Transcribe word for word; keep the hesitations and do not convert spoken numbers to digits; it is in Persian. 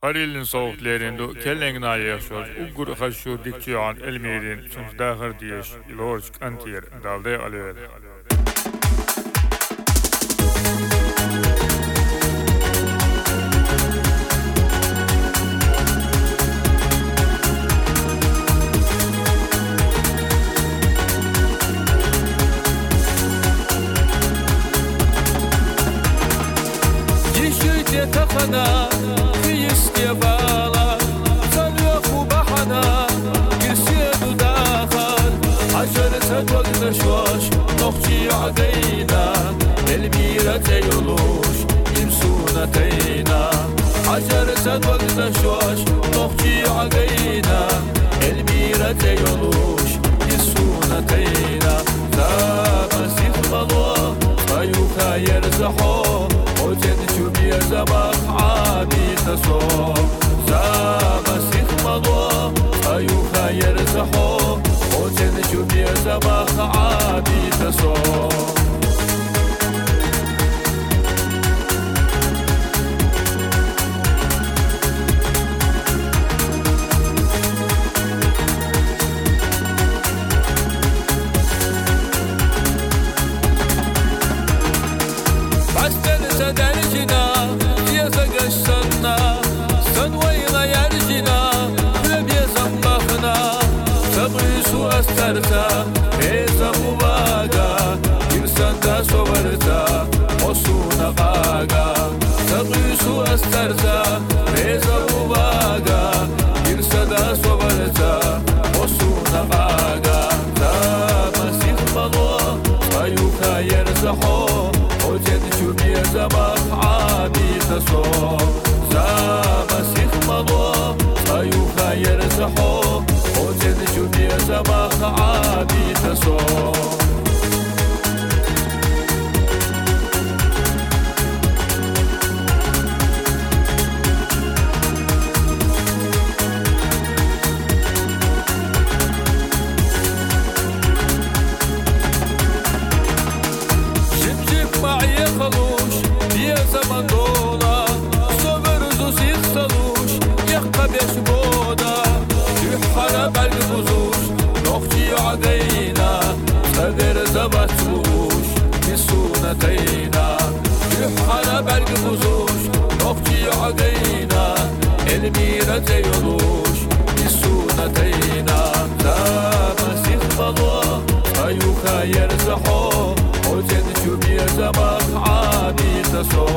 Qarilin soğuklarında kellengna yaşıyor. Ugur haşu dikçiyan elmirin çünkü dağır diyeş ilorsk antiyer dalda alıyor. تخنا في استيبالا سلوخ بحنا يرسيد داخل عشرة وقت شواش نخشي عدينا الميرة يلوش يمسونا تينا عشرة وقت شواش نخشي عدينا الميرة يلوش يمسونا تينا لا مسيح الله أيوكا يرزحو وجد شبيه زباق عادي تصوم زاب سيخ مضوى أيوكا يرزحو وجد شبيه زباق عادي تصوم درجنا يزق السنة سنوينا يرجنا لبيزن بخنا تبريسو أسترتا بيزا مباقا يرسن دا صورتا وصونا قاقا تبريسو أسترتا بيزا مباقا يرسن دا صورتا وصونا قاقا لا مسيح مضوى أيوكا يرزحو وجد شبيه زباق عادي تصوم زاب سيخ مضوى أيوكا يرزحو وجد شبيه زباق عادي تصوم خلوش يا زمان دولا صبرزوس يخسلوش يحقى بيش بودا يحرى بالبزوش نخشي عدينا صدر زبطوش يسونا تينا يحرى بالبزوش نخشي عدينا الميرة يلوش يسونا تينا لا مسيح الله أيوكا يرزحو وجد شبيه زباق عادي تصوم